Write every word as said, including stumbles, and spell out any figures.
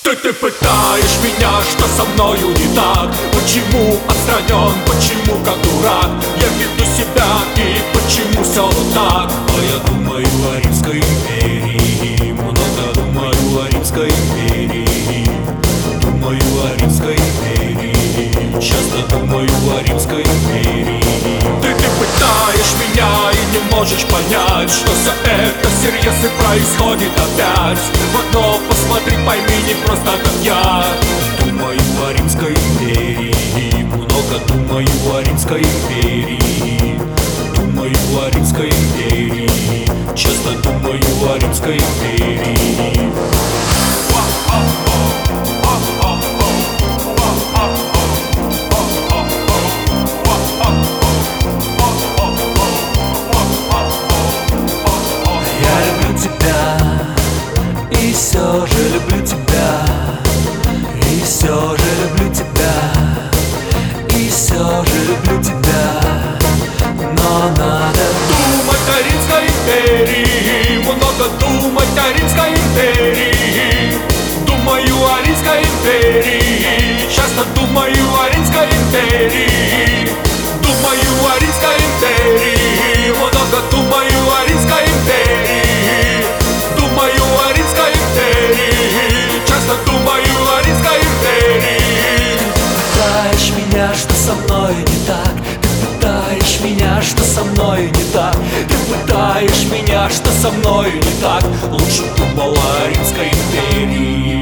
Ты, ты пытаешь меня, что со мною не так? Почему отстранен, почему как дурак? Я веду себя и почему все вот так? А я думаю о Римской империи, много думаю о Римской империи. Думаю о Римской империи, часто думаю о Римской империи. Ты, ты пытаешь меня и не можешь понять, что все это всерьез и происходит опять. В окно посмотри, пойми, не просто как я. Думаю о Римской империи, много думаю о Римской империи. Думаю о Римской империи, часто думаю о Римской империи. И все же люблю тебя, и все же люблю тебя, и все же люблю тебя, но надо думать о Римской империи, много думать о Римской империи. Думаю о Римской империи, часто думаю о Римской империи. Думаю о Римской империи, много думаю о Римской империи. Думаю о Римской империи, часто думаю о Римской империи. Пытаешь меня, что со мной не так. Ты пытаешь меня, что со мной не так. Ты пытаешь меня, что со мной не так. Лучше думал о Римской империи.